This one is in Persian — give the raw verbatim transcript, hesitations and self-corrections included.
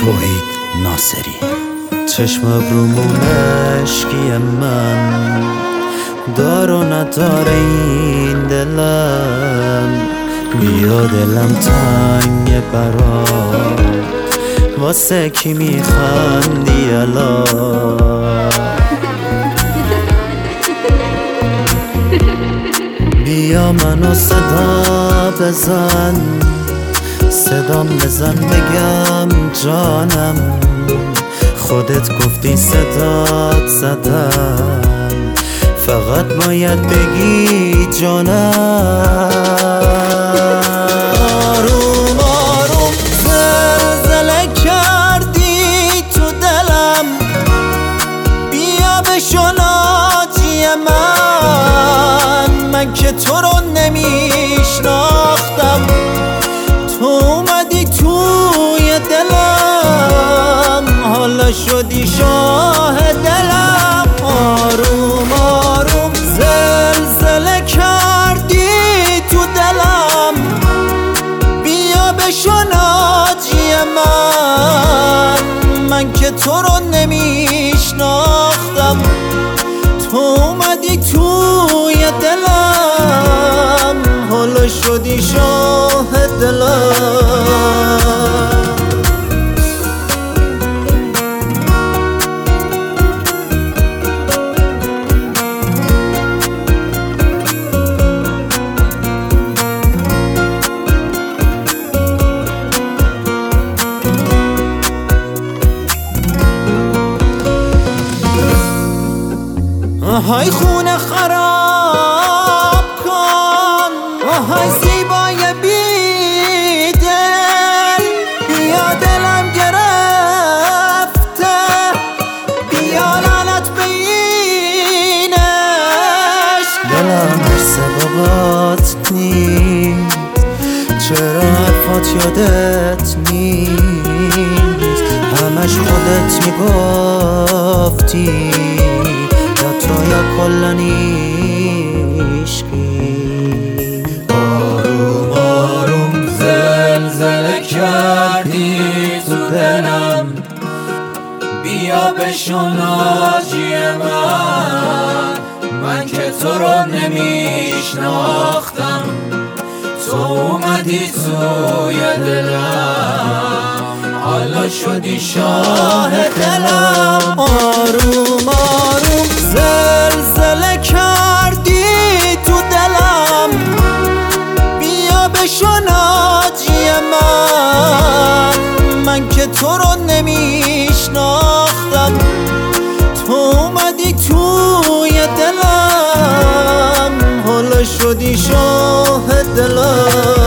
توحید ناصری. چشم ابرومون اشکی من دار و نداره این دلم، بیا دلم تنگ برات واسه کی میخندی الان؟ بیا منو صدا بزن، صدام بزن بگم جانم، خودت گفتی صدات زدم، فقط باید بگی جانم. آروم آروم زلزله کردی تو دلم، بیا بشو ناجی من، من که تو رو نمیشناختم، تو اومدی توی دلم، حالا شدی شاه دلم. آروم آروم زلزله کردی تو دلم، بیا بشو ناجی من، من که تو رو نمیشناختم، تو اومدی توی دلم، حالا شدی شاه دلم. آهای خونه خراب کن، آهای زیبای بیدل، بیا دلم گرفته، بیا لعنت به اینش. دلم مرسه بابات نیست، چرا حرفات یادت نیست، همش خودت میگفتی یا کلن عشقی. آروم آروم زلزله کردی تو دلم، بیا بشو ناجی من، من که تو رو نمیشناختم، تو اومدی توی دلم، حالا شدی شاه دلم. آروم آروم زلزله کردی تو دلم، بیا بشو ناجی من، من که تو رو نمیشناختم، تو اومدی توی دلم، حالا شدی شاه دلم.